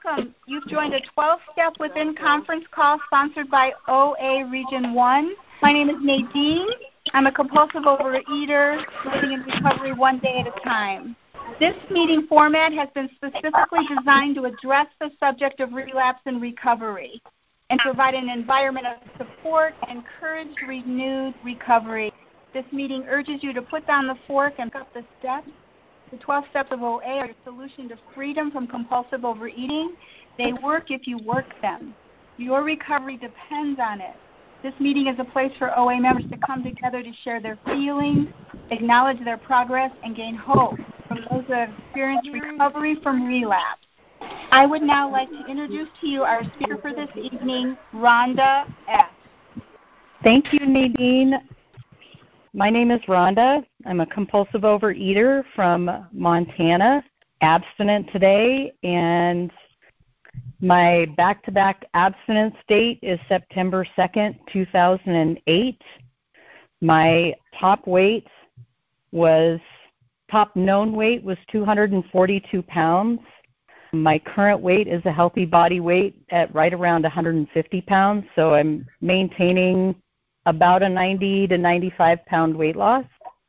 Welcome. You've joined a 12-step within conference call sponsored by OA Region 1. My name is Nadine. I'm a compulsive overeater living in recovery one day at a time. This meeting format has been specifically designed to address the subject of relapse and recovery and provide an environment of support and encourage renewed recovery. This meeting urges you to put down the fork and pick up the steps. The 12 steps of OA are a solution to freedom from compulsive overeating. They work if you work them. Your recovery depends on it. This meeting is a place for OA members to come together to share their feelings, acknowledge their progress, and gain hope from those who have experienced recovery from relapse. I would now like to introduce to you our speaker for this evening, Rhonda S. Thank you, Nadine. My name is Rhonda. I'm a compulsive overeater from Montana, abstinent today, and my back-to-back abstinence date is September 2nd, 2008. My top known weight was 242 pounds. My current weight is a healthy body weight at right around 150 pounds, so I'm maintaining about a 90 to 95 pound weight loss.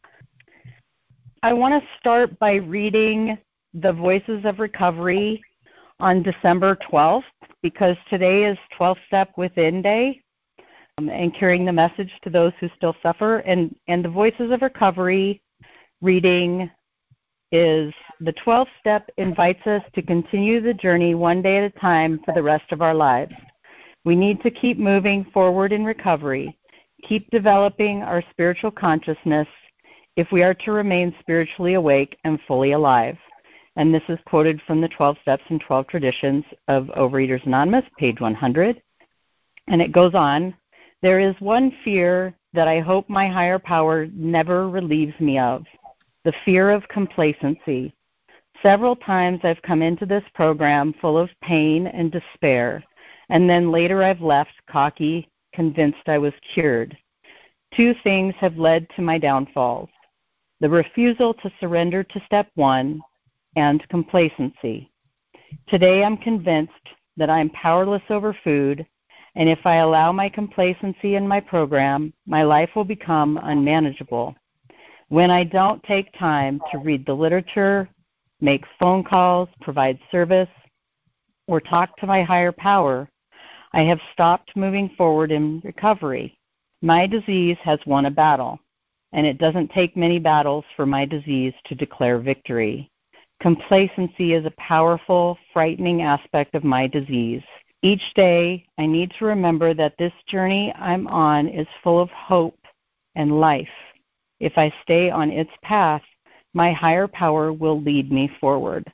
I want to start by reading the Voices of Recovery on December 12th because today is 12-Step Within Day and carrying the message to those who still suffer. And the Voices of Recovery reading is the 12th step invites us to continue the journey one day at a time for the rest of our lives. We need to keep moving forward in recovery, keep developing our spiritual consciousness if we are to remain spiritually awake and fully alive. And this is quoted from the 12 Steps and 12 Traditions of Overeaters Anonymous, page 100. And it goes on, there is one fear that I hope my higher power never relieves me of, the fear of complacency. Several times I've come into this program full of pain and despair, and then later I've left cocky, convinced I was cured. Two things have led to my downfalls: the refusal to surrender to step one and complacency. Today I'm convinced that I'm powerless over food, and if I allow my complacency in my program, my life will become unmanageable. When I don't take time to read the literature, make phone calls, provide service, or talk to my higher power, I have stopped moving forward in recovery. My disease has won a battle, and it doesn't take many battles for my disease to declare victory. Complacency is a powerful, frightening aspect of my disease. Each day, I need to remember that this journey I'm on is full of hope and life. If I stay on its path, my higher power will lead me forward.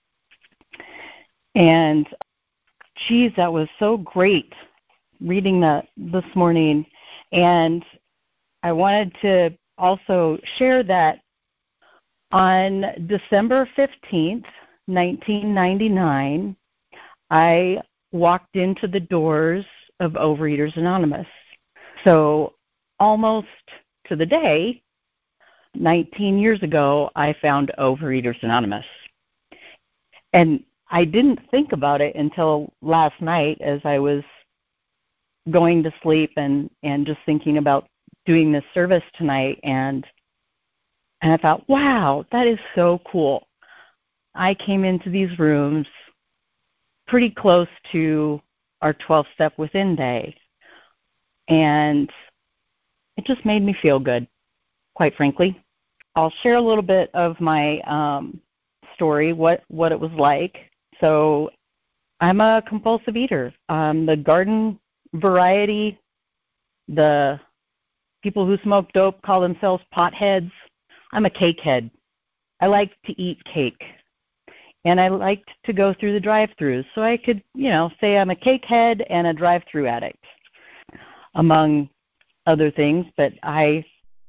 And geez, that was so great reading that this morning. And I wanted to also share that on December 15th, 1999, I walked into the doors of Overeaters Anonymous. So almost to the day, 19 years ago, I found Overeaters Anonymous. And I didn't think about it until last night as I was going to sleep and just thinking about doing this service tonight. And I thought, wow, that is so cool. I came into these rooms pretty close to our 12-Step Within Day. And it just made me feel good, quite frankly. I'll share a little bit of my story, what it was like. So I'm a compulsive eater. The garden variety, the people who smoke dope call themselves potheads. I'm a cake head. I like to eat cake. And I liked to go through the drive-thrus. So I could, say I'm a cake head and a drive-thru addict, among other things. But I'm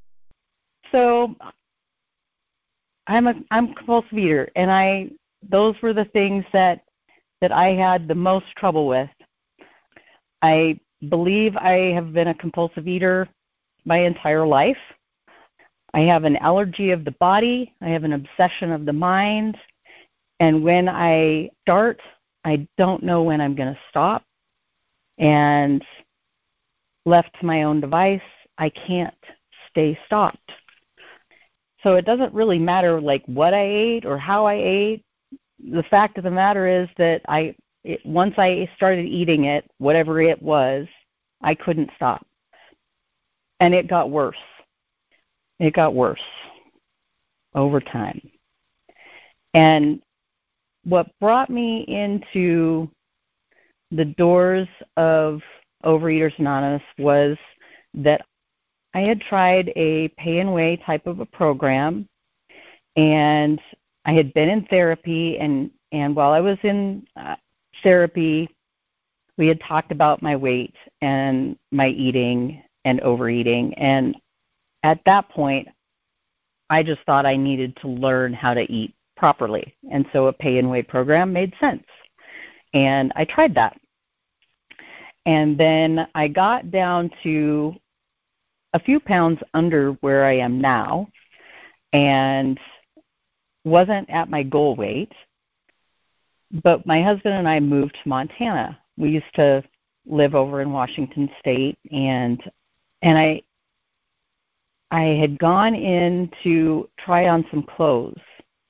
a compulsive eater, and those were the things that I had the most trouble with. I believe I have been a compulsive eater my entire life. I have an allergy of the body. I have an obsession of the mind. And when I start, I don't know when I'm going to stop. And left to my own device, I can't stay stopped. So it doesn't really matter like what I ate or how I ate. The fact of the matter is that once I started eating it, whatever it was, I couldn't stop. And it got worse. It got worse over time. And what brought me into the doors of Overeaters Anonymous was that I had tried a pay and weigh type of a program, and I had been in therapy, and while I was in therapy, we had talked about my weight and my eating and overeating, and at that point, I just thought I needed to learn how to eat properly, and so a pay and weigh program made sense, and I tried that. And then I got down to a few pounds under where I am now and wasn't at my goal weight. But my husband and I moved to Montana. We used to live over in Washington State, and I had gone in to try on some clothes.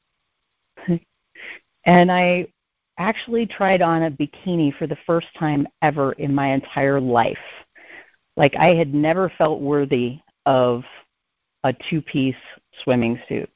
And I actually tried on a bikini for the first time ever in my entire life. Like, I had never felt worthy of a two-piece swimming suit.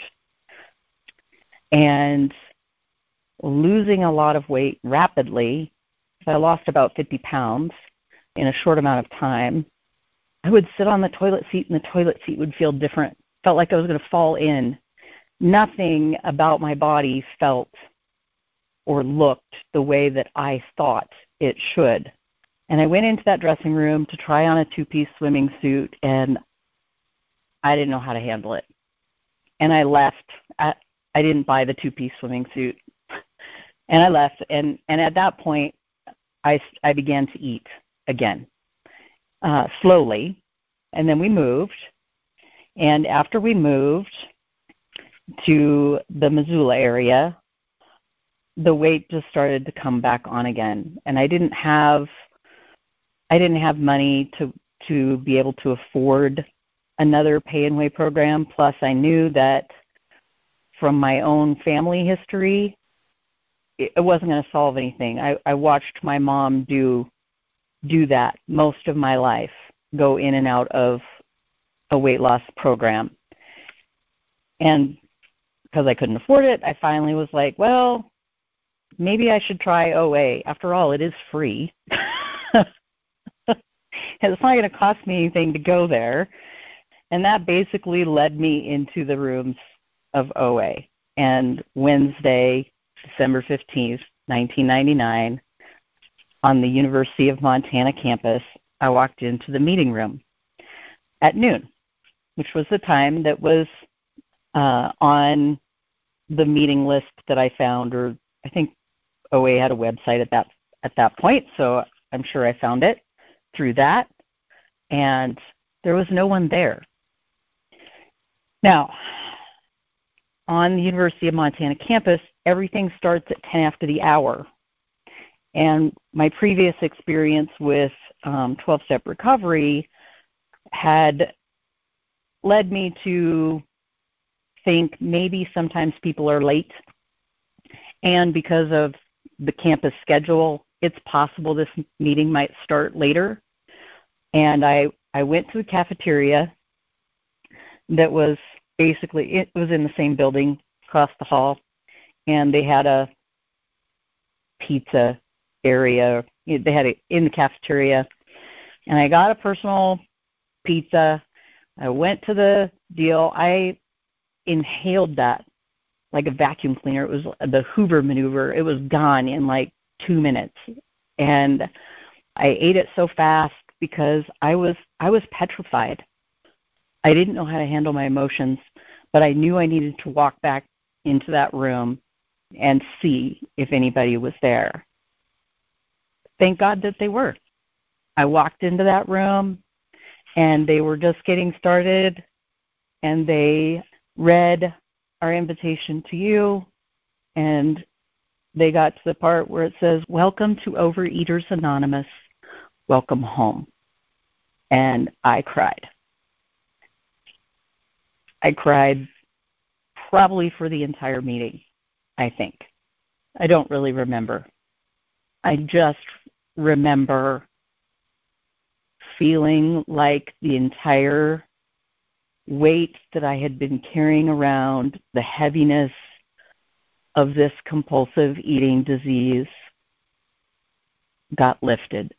And losing a lot of weight rapidly, I lost about 50 pounds in a short amount of time. I would sit on the toilet seat, and the toilet seat would feel different. Felt like I was going to fall in. Nothing about my body felt or looked the way that I thought it should. And I went into that dressing room to try on a two-piece swimming suit, and I didn't know how to handle it. And I left. I didn't buy the two-piece swimming suit. And I left, and at that point, I began to eat again, slowly. And then we moved. And after we moved to the Missoula area, the weight just started to come back on again. And I didn't have money to be able to afford another pay and weigh program. Plus, I knew that from my own family history, it wasn't going to solve anything. I watched my mom do that most of my life, go in and out of a weight loss program. And because I couldn't afford it, I finally was like, well, maybe I should try OA. After all, it is free. It's not going to cost me anything to go there. And that basically led me into the rooms of OA. And Wednesday, December 15th, 1999, on the University of Montana campus, I walked into the meeting room at noon, which was the time that was on the meeting list that I found, or I think OA had a website at that point, so I'm sure I found it through that, and there was no one there. Now, on the University of Montana campus, everything starts at 10 after the hour. And my previous experience with 12-step recovery had led me to think maybe sometimes people are late. And because of the campus schedule, it's possible this meeting might start later. And I went to the cafeteria that was basically, it was in the same building across the hall, and they had a pizza area. They had it in the cafeteria, and I got a personal pizza. I went to the deal. I inhaled that like a vacuum cleaner. It was the Hoover maneuver. It was gone in like 2 minutes, and I ate it so fast because I was petrified. I didn't know how to handle my emotions, but I knew I needed to walk back into that room and see if anybody was there. Thank God that they were. I walked into that room, and they were just getting started, and they read our invitation to you, and they got to the part where it says, "Welcome to Overeaters Anonymous. Welcome home." And I cried. I cried probably for the entire meeting, I think. I don't really remember. I just remember feeling like the entire weight that I had been carrying around, the heaviness of this compulsive eating disease, got lifted.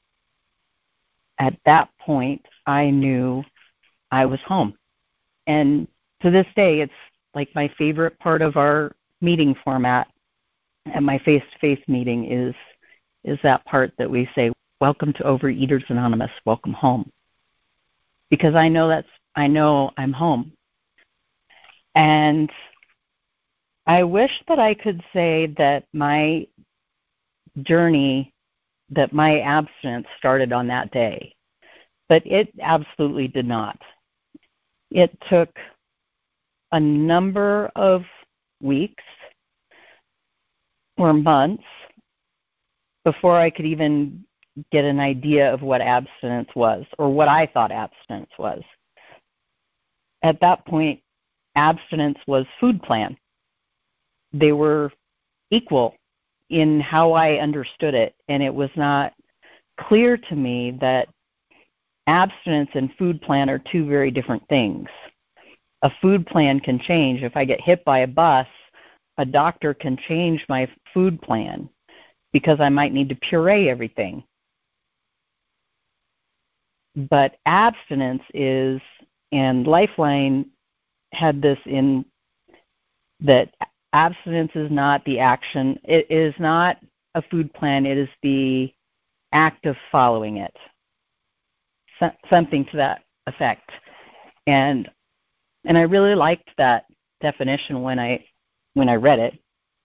At that point, I knew I was home. And to this day, it's like my favorite part of our meeting format and my face-to-face meeting is that part that we say, "Welcome to Overeaters Anonymous, welcome home." Because I know I'm home. And I wish that I could say that my journey, that my abstinence started on that day, but it absolutely did not. It took a number of weeks or months before I could even get an idea of what abstinence was or what I thought abstinence was. At that point, abstinence was food plan. They were equal in how I understood it, and it was not clear to me that abstinence and food plan are two very different things. A food plan can change. If I get hit by a bus, a doctor can change my food plan because I might need to puree everything. But abstinence is, and Lifeline had this in, that abstinence is not the action. It is not a food plan. It is the act of following it. Something to that effect. And I really liked that definition when I read it.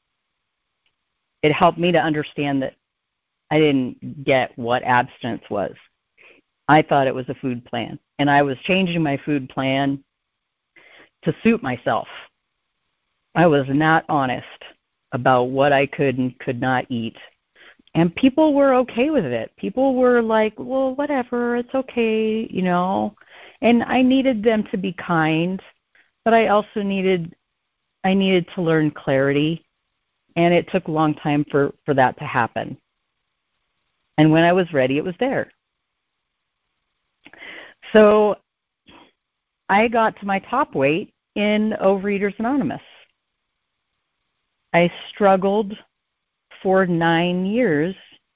It helped me to understand that I didn't get what abstinence was. I thought it was a food plan, and I was changing my food plan to suit myself. I was not honest about what I could and could not eat. And people were okay with it. People were like, "Well, whatever, it's okay, you know." And I needed them to be kind, but I also needed to learn clarity, and it took a long time for that to happen. And when I was ready, it was there. So I got to my top weight in Overeaters Anonymous. I struggled for 9 years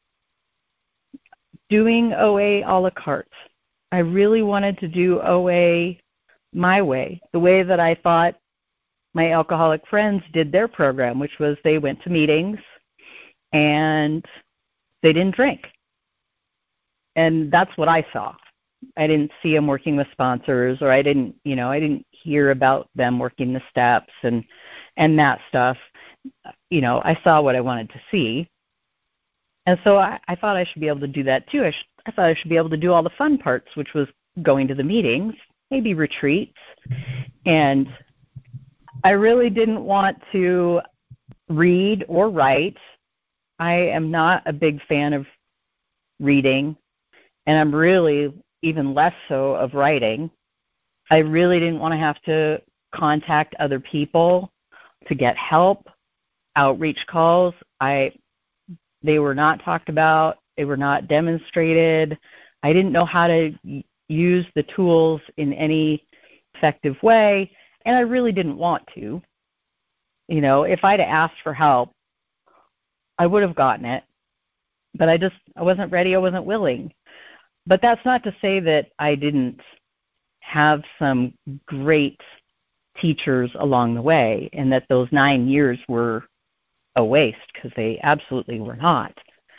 doing OA a la carte. I really wanted to do OA my way, the way that I thought my alcoholic friends did their program, which was they went to meetings and they didn't drink. And that's what I saw. I didn't see them working with sponsors, or I didn't hear about them working the steps and that stuff. I saw what I wanted to see. And so I thought I should be able to do that too. I thought I should be able to do all the fun parts, which was going to the meetings, maybe retreats. And I really didn't want to read or write. I am not a big fan of reading, and I'm really even less so of writing. I really didn't want to have to contact other people to get help. Outreach calls, they were not talked about. They were not demonstrated. I didn't know how to use the tools in any effective way, and I really didn't want to. If I'd asked for help, I would have gotten it, but I wasn't ready. I wasn't willing. But that's not to say that I didn't have some great teachers along the way, and that those 9 years were a waste, because they absolutely were not.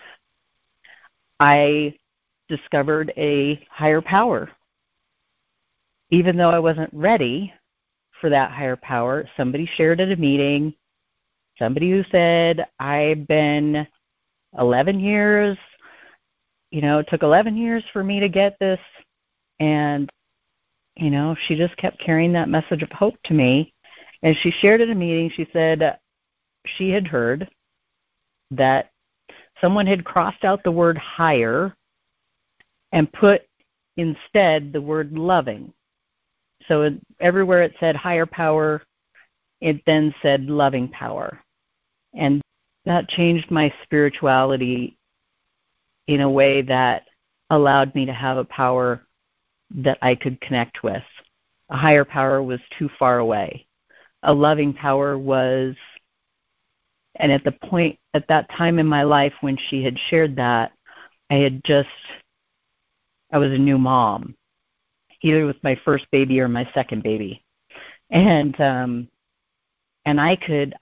I discovered a higher power. Even though I wasn't ready for that higher power, somebody shared at a meeting, somebody who said, "I've been 11 years, it took 11 years for me to get this." And, she just kept carrying that message of hope to me. And she shared at a meeting, she said she had heard that someone had crossed out the word higher and put instead the word loving. So everywhere it said higher power, it then said loving power. And that changed my spirituality in a way that allowed me to have a power that I could connect with. A higher power was too far away. A loving power was, and at that time in my life when she had shared that, I was a new mom, either with my first baby or my second baby. And I could,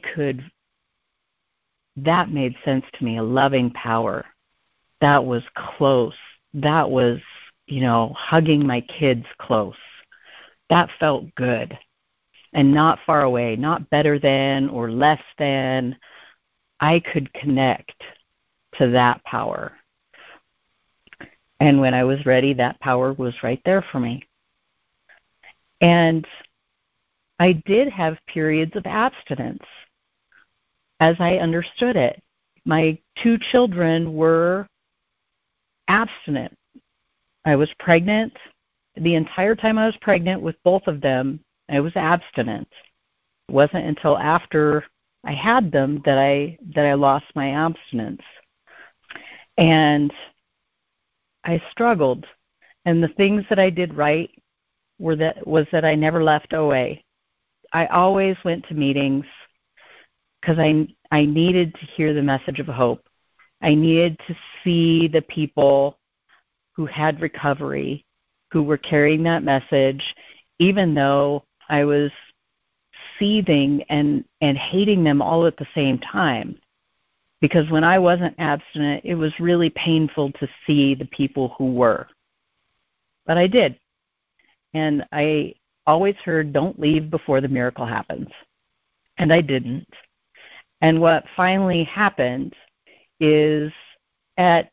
that made sense to me, a loving power. That was close. That was, hugging my kids close. That felt good and not far away, not better than or less than. I could connect to that power. And when I was ready, that power was right there for me. And I did have periods of abstinence as I understood it. My 2 children were abstinent. I was pregnant. The entire time I was pregnant with both of them, I was abstinent. It wasn't until after I had them that I lost my abstinence. And I struggled. And the things that I did right was that I never left OA. I always went to meetings because I needed to hear the message of hope. I needed to see the people who had recovery, who were carrying that message, even though I was seething and hating them all at the same time. Because when I wasn't abstinent, it was really painful to see the people who were. But I did. And I always heard, don't leave before the miracle happens. And I didn't. And what finally happened is at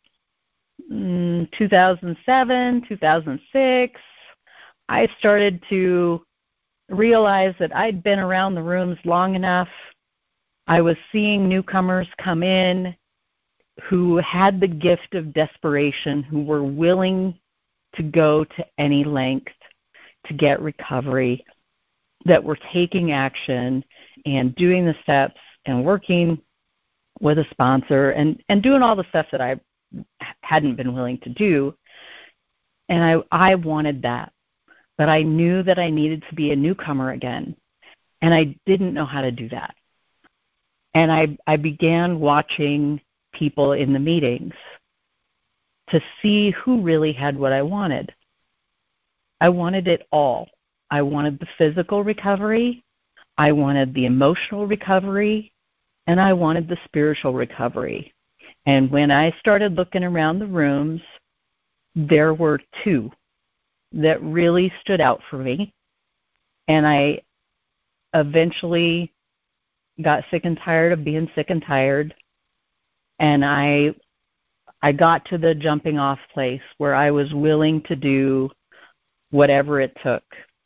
2007, 2006, I started to realize that I'd been around the rooms long enough. I was seeing newcomers come in who had the gift of desperation, who were willing to go to any length to get recovery, that were taking action and doing the steps and working with a sponsor and doing all the stuff that I hadn't been willing to do. And I wanted that. But I knew that I needed to be a newcomer again. And I didn't know how to do that. And I began watching people in the meetings to see who really had what I wanted. I wanted it all. I wanted the physical recovery, I wanted the emotional recovery, and I wanted the spiritual recovery. And when I started looking around the rooms, there were 2 that really stood out for me. And I eventually got sick and tired of being sick and tired. And I got to the jumping off place where I was willing to do whatever it took.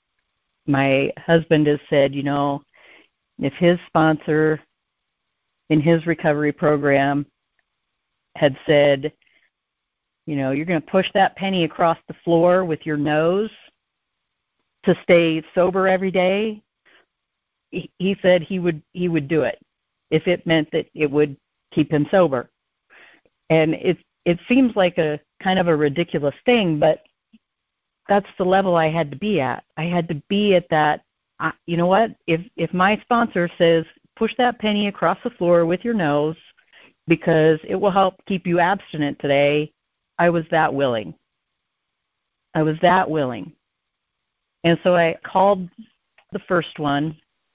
My husband has said, if his sponsor in his recovery program had said, you're going to push that penny across the floor with your nose to stay sober every day, he said he would do it if it meant that it would keep him sober. And it seems like a kind of a ridiculous thing, but that's the level I had to be at. I had to be at that. You know what? If my sponsor says, push that penny across the floor with your nose because it will help keep you abstinent today, I was that willing. I was that willing. And so I called the first one,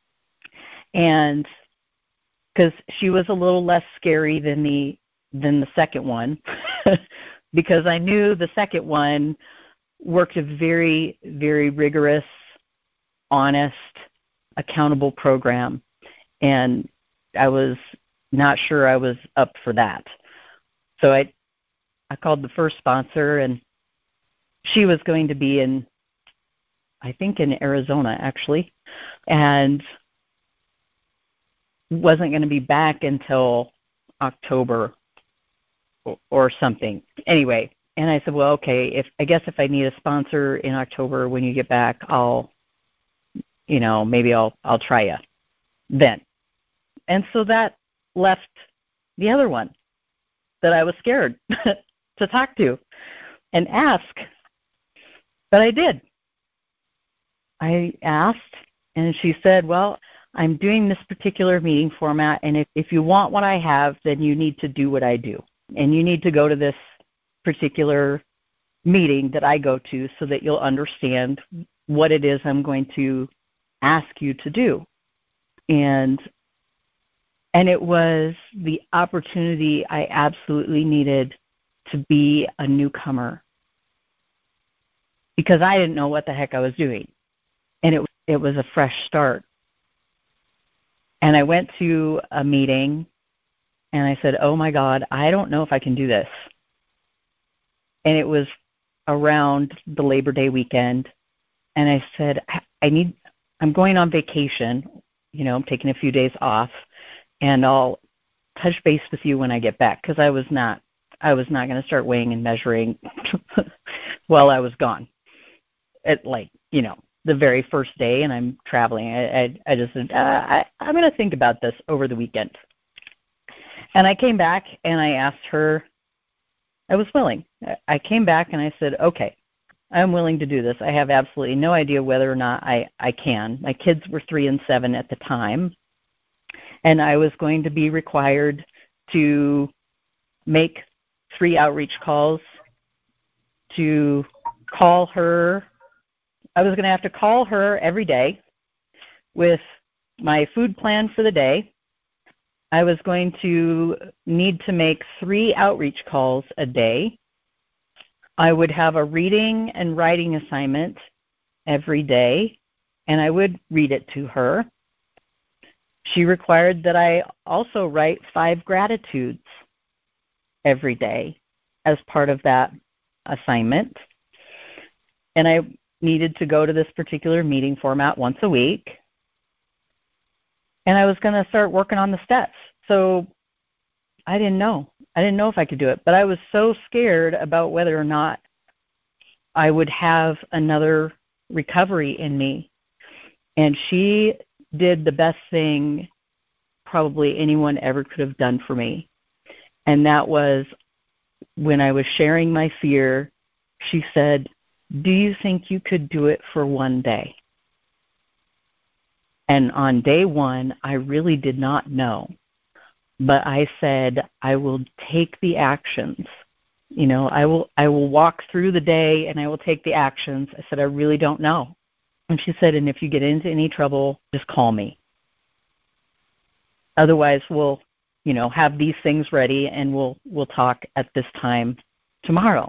and because she was a little less scary than the second one, because I knew the second one worked a very, very rigorous, honest, accountable program, and I was not sure I was up for that. So I called the first sponsor, and she was going to be in Arizona, actually, and wasn't going to be back until October or something. Anyway, and I said, well, okay, I guess if I need a sponsor in October when you get back, maybe I'll try you then. And so that left the other one that I was scared to talk to and ask. But I did. I asked, and she said, well, I'm doing this particular meeting format, and if you want what I have, then you need to do what I do. And you need to go to this particular meeting that I go to so that you'll understand what it is I'm going to ask you to do. And it was the opportunity I absolutely needed to be a newcomer, because I didn't know what the heck I was doing. And it was a fresh start. And I went to a meeting, and I said, oh, my God, I don't know if I can do this. And it was around the Labor Day weekend. And I said, I'm going on vacation. I'm taking a few days off, and I'll touch base with you when I get back, because I was not going to start weighing and measuring while I was gone. At the very first day, and I'm traveling. I just said, I'm going to think about this over the weekend. And I came back, and I asked her, I was willing. I came back, and I said, okay, I'm willing to do this. I have absolutely no idea whether or not I can. My kids were 3 and 7 at the time, and I was going to be required to make 3 outreach calls, to call her. I was going to have to call her every day with my food plan for the day. I was going to need to make 3 outreach calls a day. I would have a reading and writing assignment every day, and I would read it to her. She required that I also write 5 gratitudes every day as part of that assignment. And I needed to go to this particular meeting format once a week. And I was going to start working on the steps. So I didn't know. I didn't know if I could do it. But I was so scared about whether or not I would have another recovery in me. And she did the best thing probably anyone ever could have done for me. And that was when I was sharing my fear, she said, do you think you could do it for one day? And on day 1, I really did not know. But I said, I will take the actions. I will walk through the day and I will take the actions. I said, I really don't know. And she said, and if you get into any trouble, just call me. Otherwise, we'll, have these things ready, and we'll talk at this time tomorrow.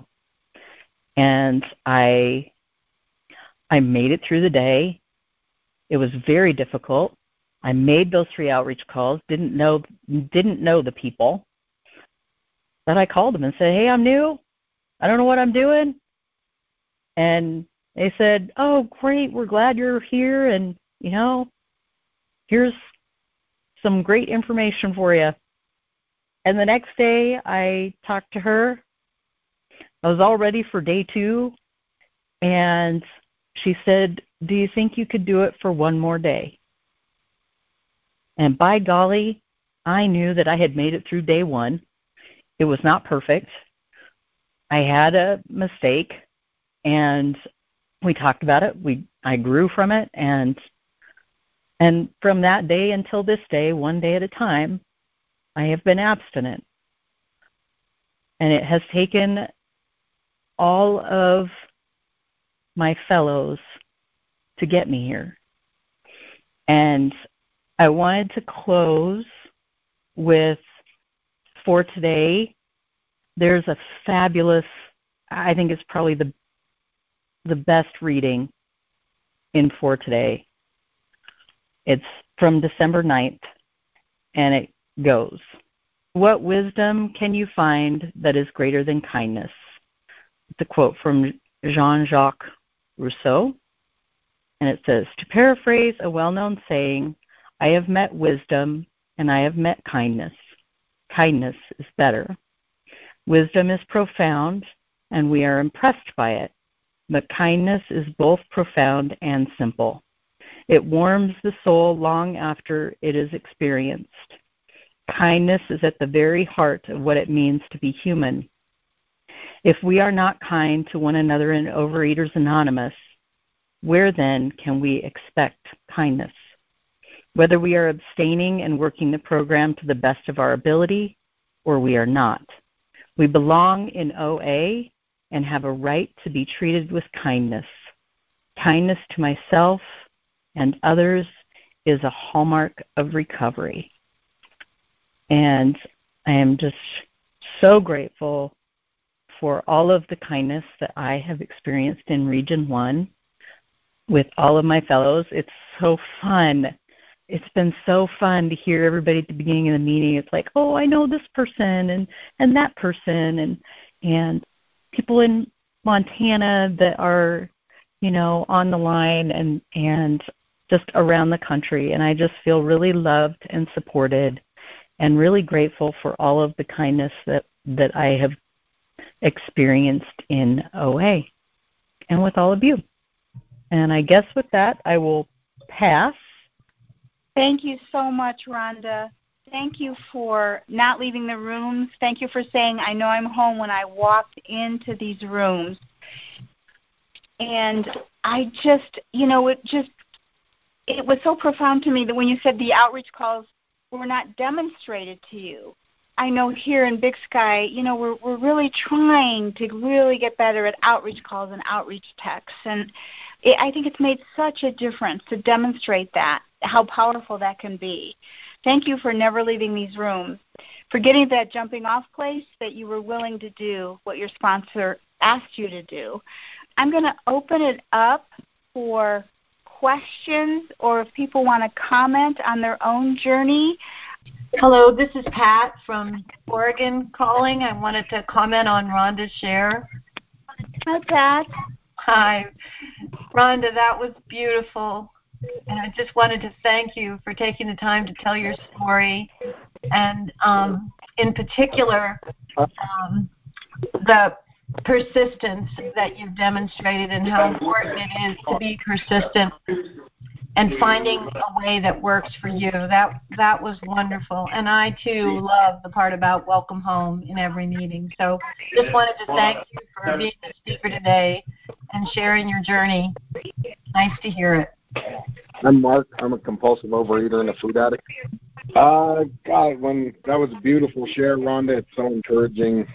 And I made it through the day. It was very difficult. I made those 3 outreach calls. Didn't know the people, but I called them and said, "Hey, I'm new. I don't know what I'm doing." And they said, "Oh, great. We're glad you're here, and here's some great information for you." And the next day, I talked to her. I was all ready for day 2, and she said, do you think you could do it for one more day? And by golly, I knew that I had made it through day 1. It was not perfect. I had a mistake, and we talked about it. I grew from it, and from that day until this day, one day at a time, I have been abstinent. And it has taken all of my fellows to get me here. And I wanted to close with, for today, there's a fabulous, I think it's probably the best reading in For Today. It's from December 9th, and it goes, what wisdom can you find that is greater than kindness? It's a quote from Jean-Jacques Rousseau, and it says, to paraphrase a well-known saying, I have met wisdom and I have met kindness. kindness is better. Wisdom is profound, and we are impressed by it. But kindness is both profound and simple. It warms the soul long after it is experienced. Kindness is at the very heart of what it means to be human. If we are not kind to one another in Overeaters Anonymous, where then can we expect kindness? Whether we are abstaining and working the program to the best of our ability, or we are not. We belong in OA and have a right to be treated with kindness. Kindness to myself and others is a hallmark of recovery. And I am just so grateful for all of the kindness that I have experienced in Region 1 with all of my fellows. It's so fun. It's been so fun to hear everybody at the beginning of the meeting. It's like, oh, I know this person and that person and people in Montana that are, on the line and just around the country. And I just feel really loved and supported and really grateful for all of the kindness that I have experienced in OA and with all of you. And I guess with that, I will pass. Thank you so much, Rhonda. Thank you for not leaving the rooms. Thank you for saying, I know I'm home when I walked into these rooms. And I just, it was so profound to me that when you said the outreach calls were not demonstrated to you. I know here in Big Sky, we're really trying to really get better at outreach calls and outreach texts. And I think it's made such a difference to demonstrate that, how powerful that can be. Thank you for never leaving these rooms, for getting that jumping off place that you were willing to do what your sponsor asked you to do. I'm going to open it up for questions or if people want to comment on their own journey. Hello, this is Pat from Oregon calling. I wanted to comment on Rhonda's share. Hi, Pat. Hi. Rhonda, that was beautiful. And I just wanted to thank you for taking the time to tell your story. And in particular, the persistence that you've demonstrated and how important it is to be persistent and finding a way that works for you. That was wonderful. And I, too, love the part about welcome home in every meeting. So just wanted to thank you for being the speaker today and sharing your journey. Nice to hear it. I'm Mark. I'm a compulsive overeater and a food addict. God, that was a beautiful share, Rhonda. It's so encouraging.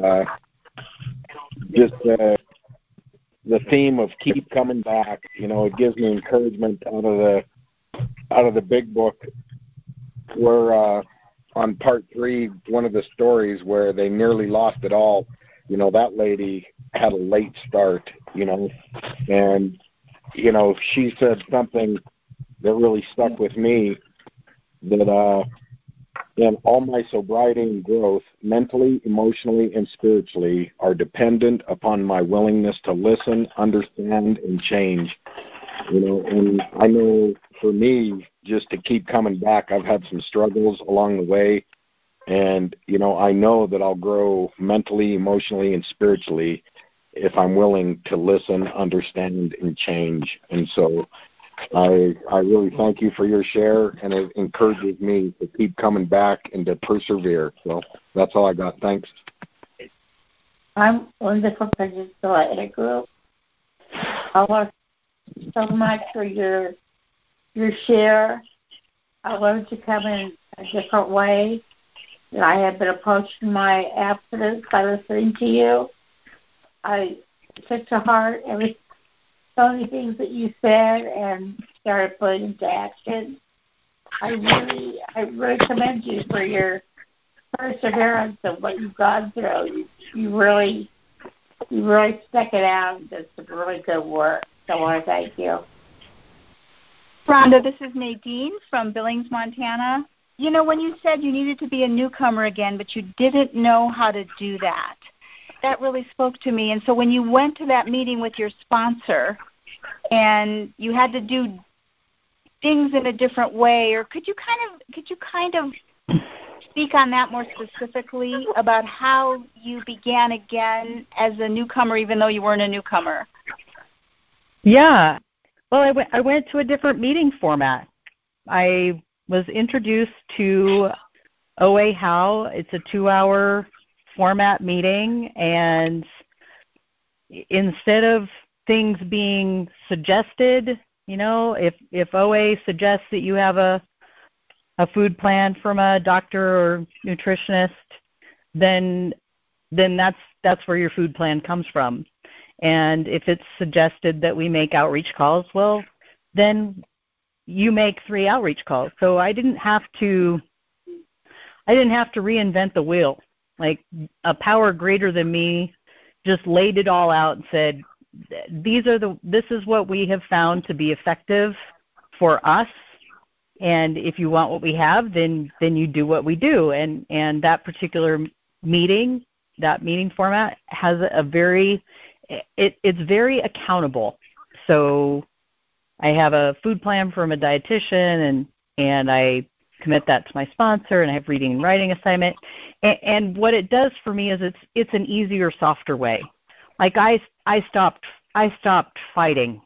Just the theme of keep coming back. It gives me encouragement out of the big book. Where on part 3, one of the stories where they nearly lost it all. That lady had a late start. And she said something that really stuck with me, that in all my sobriety and growth, mentally, emotionally, and spiritually, are dependent upon my willingness to listen, understand, and change. And I know for me, just to keep coming back, I've had some struggles along the way. And, I know that I'll grow mentally, emotionally, and spiritually if I'm willing to listen, understand, and change. And so I really thank you for your share, and it encourages me to keep coming back and to persevere. So that's all I got. Thanks. I'm wonderful Peninsula in a group. I want so much for your share. I learned to come in a different way. And I have been approaching my abstinence by listening to you. I took to heart so many things that you said and started putting into action. I really commend you for your perseverance of what you've gone through. You really stuck it out and did some really good work. So I want to thank you. Rhonda, this is Nadine from Billings, Montana. When you said you needed to be a newcomer again, but you didn't know how to do that, that really spoke to me. And so when you went to that meeting with your sponsor and you had to do things in a different way, or could you kind of speak on that more specifically about how you began again as a newcomer, even though you weren't a newcomer? Yeah. Well, I went to a different meeting format. I was introduced to OA How. It's a 2-hour format meeting, and instead of things being suggested, if OA suggests that you have a food plan from a doctor or nutritionist, then that's where your food plan comes from. And if it's suggested that we make outreach calls, well, then you make 3 outreach calls. So I didn't have to reinvent the wheel. Like, a power greater than me just laid it all out and said, this is what we have found to be effective for us. And if you want what we have, then you do what we do. And that particular meeting, that meeting format has it's very accountable. So I have a food plan from a dietitian, and I commit that to my sponsor, and I have reading and writing assignment. And what it does for me is it's an easier, softer way. Like, I stopped fighting.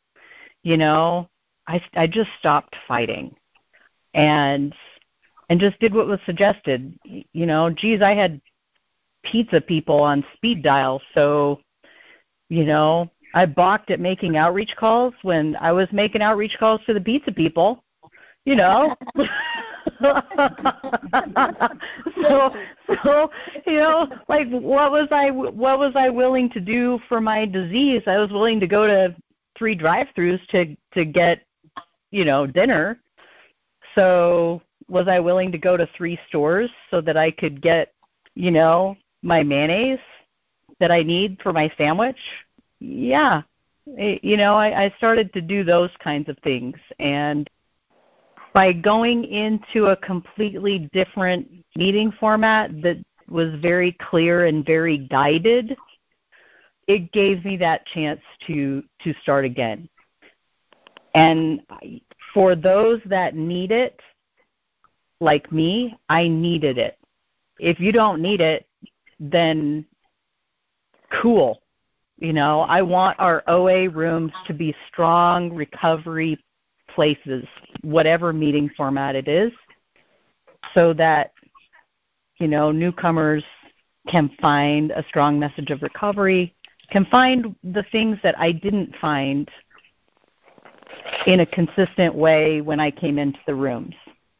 I just stopped fighting, and just did what was suggested. I had pizza people on speed dial, so I balked at making outreach calls when I was making outreach calls to the pizza people. So like, what was I willing to do for my disease? I was willing to go to 3 drive-thrus to get dinner. So was I willing to go to 3 stores so that I could get my mayonnaise that I need for my sandwich? Yeah. I started to do those kinds of things, and by going into a completely different meeting format that was very clear and very guided, it gave me that chance to start again. And for those that need it, like me, I needed it. If you don't need it, then cool. I want our OA rooms to be strong recovery places, whatever meeting format it is, so that newcomers can find a strong message of recovery, can find the things that I didn't find in a consistent way when I came into the rooms.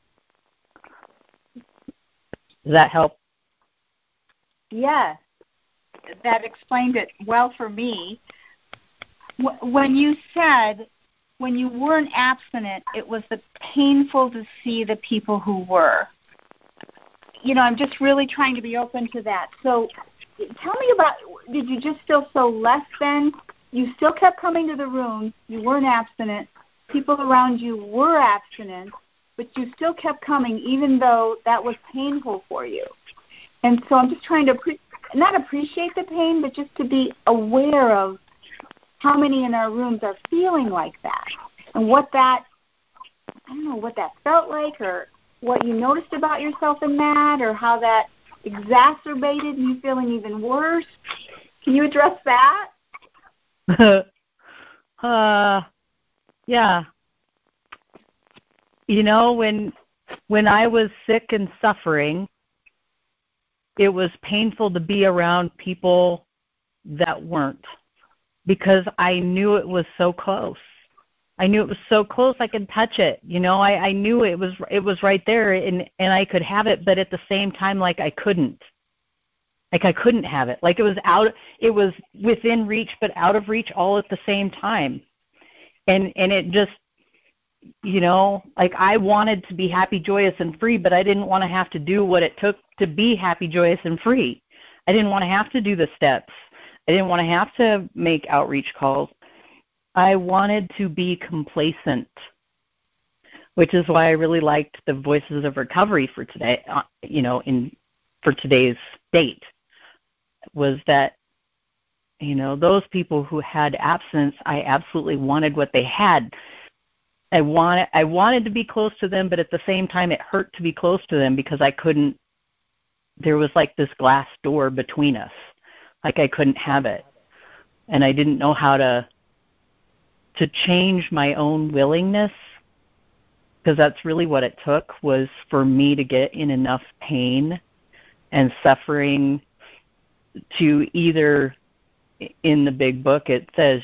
Does that help? Yes, that explained it well for me. When you said when you weren't abstinent, it was painful to see the people who were. I'm just really trying to be open to that. So tell me about, did you just feel so less than? You still kept coming to the room. You weren't abstinent. People around you were abstinent, but you still kept coming even though that was painful for you. And so I'm just trying to not appreciate the pain, but just to be aware of how many in our rooms are feeling like that, and what that felt like, or what you noticed about yourself in that, or how that exacerbated you feeling even worse. Can you address that? Yeah. When I was sick and suffering, it was painful to be around people that weren't, because I knew it was so close. I knew it was so close I could touch it. I knew it was right there, and I could have it, but at the same time, like, I couldn't. Like, I couldn't have it. Like, it was within reach but out of reach all at the same time. And it just, like, I wanted to be happy, joyous, and free, but I didn't want to have to do what it took to be happy, joyous, and free. I didn't want to have to do the steps. I didn't want to have to make outreach calls. I wanted to be complacent, which is why I really liked the Voices of Recovery for today, for today's date, was that, those people who had abstinence, I absolutely wanted what they had. I wanted to be close to them, but at the same time it hurt to be close to them because I couldn't. There was like this glass door between us, like I couldn't have it, and I didn't know how to change my own willingness, because that's really what it took, was for me to get in enough pain and suffering to either, in the big book it says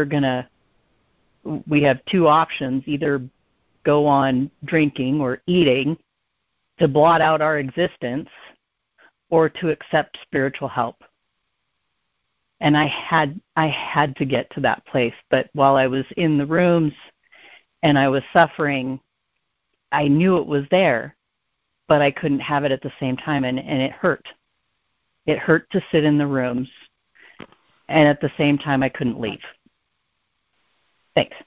we have two options, either go on drinking or eating to blot out our existence, or to accept spiritual help. And I had to get to that place. But while I was in the rooms and I was suffering, I knew it was there, but I couldn't have it at the same time, and it hurt. It hurt to sit in the rooms, and at the same time I couldn't leave. Thanks.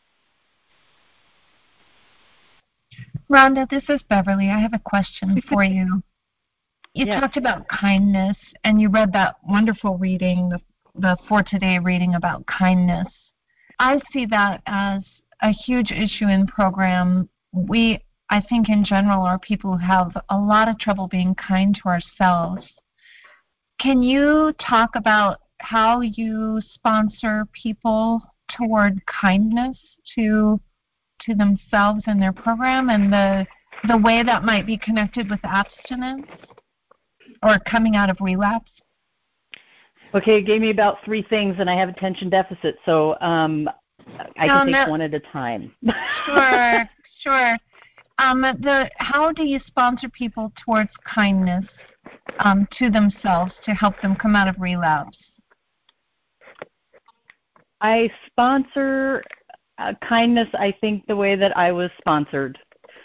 Rhonda, this is Beverly. I have a question for you. You talked about kindness, and you read that wonderful reading, the For Today reading about kindness. I see that as a huge issue in program. I think in general, are people who have a lot of trouble being kind to ourselves. Can you talk about how you sponsor people toward kindness to themselves and their program, and the way that might be connected with abstinence or coming out of relapse? Okay, it gave me about 3 things, and I have attention deficit, so I can take one at a time. Sure. How do you sponsor people towards kindness to themselves to help them come out of relapse? I sponsor kindness, I think, the way that I was sponsored.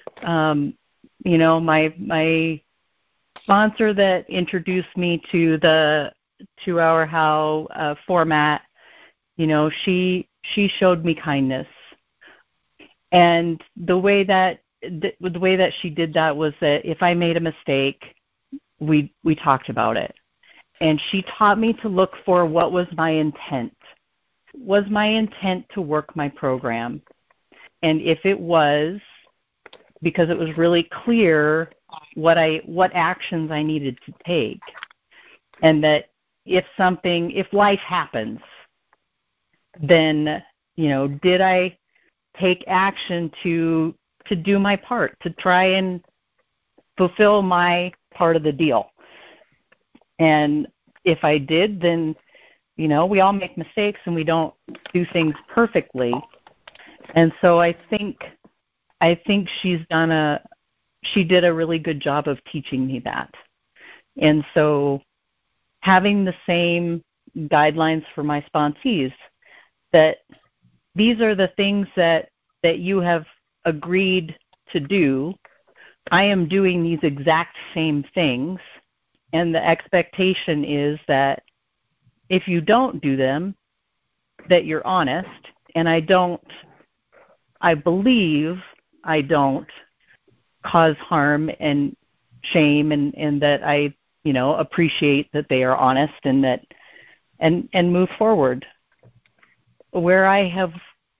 My sponsor that introduced me to the 2-Hour How format, she showed me kindness. And the way that she did that was that if I made a mistake, we talked about it. And she taught me to look for what was my intent. Was my intent to work my program? And if it was, because it was really clear what actions I needed to take, and that if life happens, then did I take action to do my part, to try and fulfill my part of the deal? And if I did, then we all make mistakes and we don't do things perfectly. And so I think she did a really good job of teaching me that. And so having the same guidelines for my sponsees, that these are the things that you have agreed to do. I am doing these exact same things, and the expectation is that if you don't do them, that you're honest, and I believe I don't cause harm and shame, and that I, appreciate that they are honest, and that and move forward. Where I have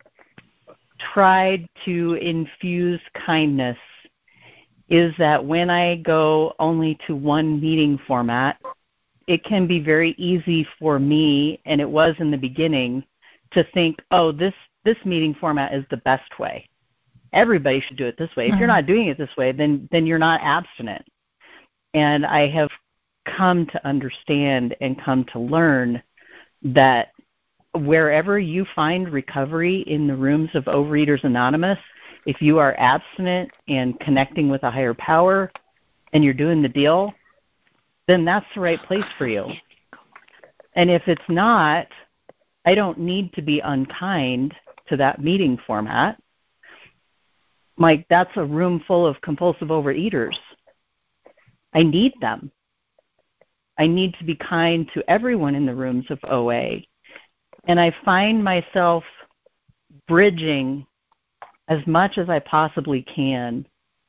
tried to infuse kindness is that when I go only to one meeting format, it can be very easy for me, and it was in the beginning, to think, oh, this meeting format is the best way. Everybody should do it this way. If you're not doing it this way, then you're not abstinent. And I have come to understand and come to learn that wherever you find recovery in the rooms of Overeaters Anonymous, if you are abstinent and connecting with a higher power and you're doing the deal, then that's the right place for you. And if it's not, I don't need to be unkind to that meeting format. Like, that's a room full of compulsive overeaters. I need them. I need to be kind to everyone in the rooms of OA. And I find myself bridging as much as I possibly can.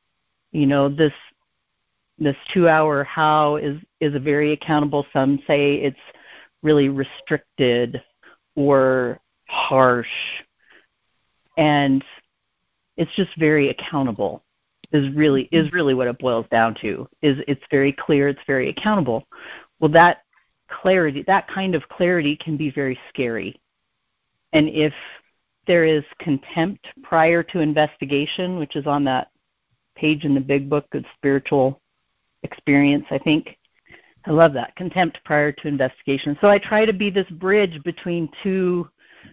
This 2-Hour How is a very accountable. Some say it's really restricted or harsh. And It's just very accountable. Is really what it boils down to. Is it's very clear, it's very accountable. Well, that clarity, that kind of clarity can be very scary. And if there is contempt prior to investigation, which is on that page in the big book of spiritual experience, I think. I love that, contempt prior to investigation. So I try to be this bridge between two,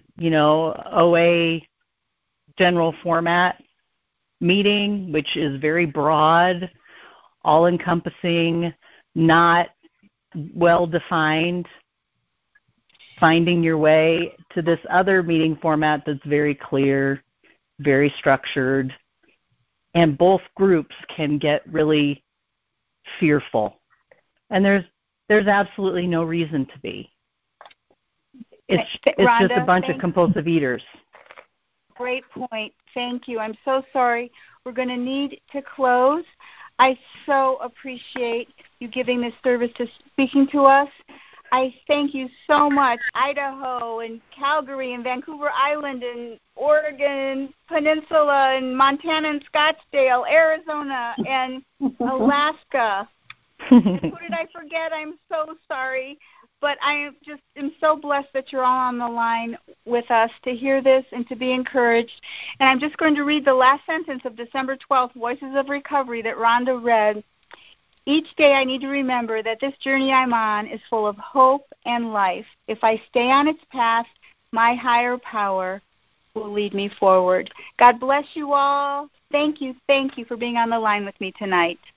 OA general format meeting, which is very broad, all-encompassing, not well-defined, finding your way, to this other meeting format that's very clear, very structured, and both groups can get really fearful. And there's absolutely no reason to be. It's Rhonda, just a bunch of compulsive eaters. Great point. Thank you. I'm so sorry. We're going to need to close. I so appreciate you giving this service to speaking to us. I thank you so much. Idaho and Calgary and Vancouver Island and Oregon Peninsula and Montana and Scottsdale, Arizona and Alaska. Who did I forget? I'm so sorry. But I am so blessed that you're all on the line with us to hear this and to be encouraged. And I'm just going to read the last sentence of December 12th, Voices of Recovery, that Rhonda read. Each day I need to remember that this journey I'm on is full of hope and life. If I stay on its path, my higher power will lead me forward. God bless you all. Thank you for being on the line with me tonight.